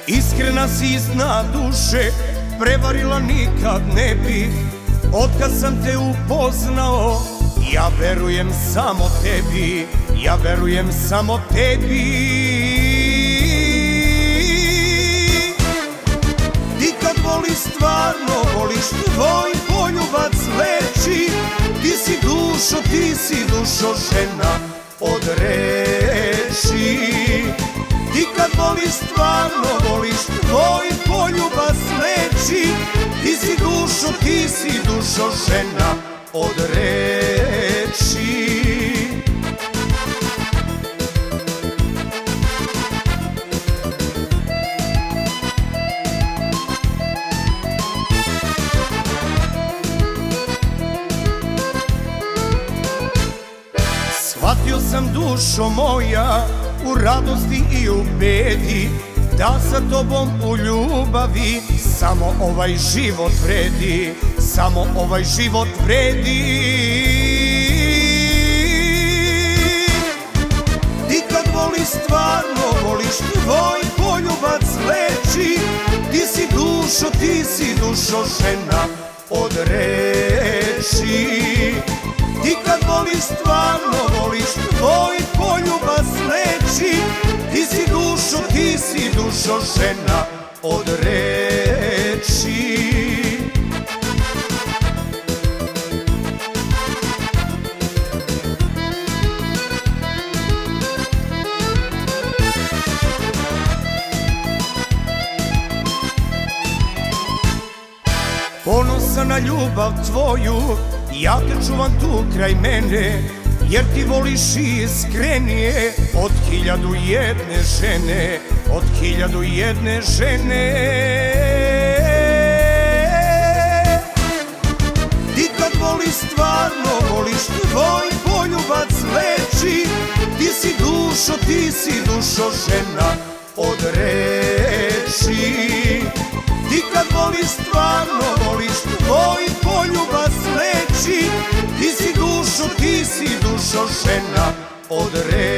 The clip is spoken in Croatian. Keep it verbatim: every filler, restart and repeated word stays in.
Iskrena si iz dna duše, prevarila nikad ne bih. Otkad sam te upoznao, ja verujem samo tebi, ja verujem samo tebi. Ti kad voliš stvarno, voliš, tvoj poljubac leči. Ti si dušo, ti si dušo žena od reči. Ti kad voliš stvarno, voliš, tvoj poljubac leči. Ti si dušo, ti si dušo žena od reči. Shvatio sam, dušo moja, u radosti i u bedi, da sa tobom u ljubavi samo ovaj život vredi, samo ovaj život vredi. Ti kad voliš stvarno, voliš, tvoj poljubac leči. Ti si dušo, ti si dušo žena od reči. Ti kad voliš stvarno, voliš, tvoj poljubac leči. Ti si dušo, ti si dušo žena od reči. Ponosan na ljubav tvoju, ja te čuvam tu kraj mene, jer ti voliš iskrenije od hiljadu jedne žene, od hiljadu jedne žene. Ti kad voliš stvarno, voliš, tvoj poljubac leči. Ti si dušo, ti si dušo žena od reči. Ti kad voliš stvarno, voliš, tvoj poljubac leči. Ti si dušo, ti si dušo žena od reči.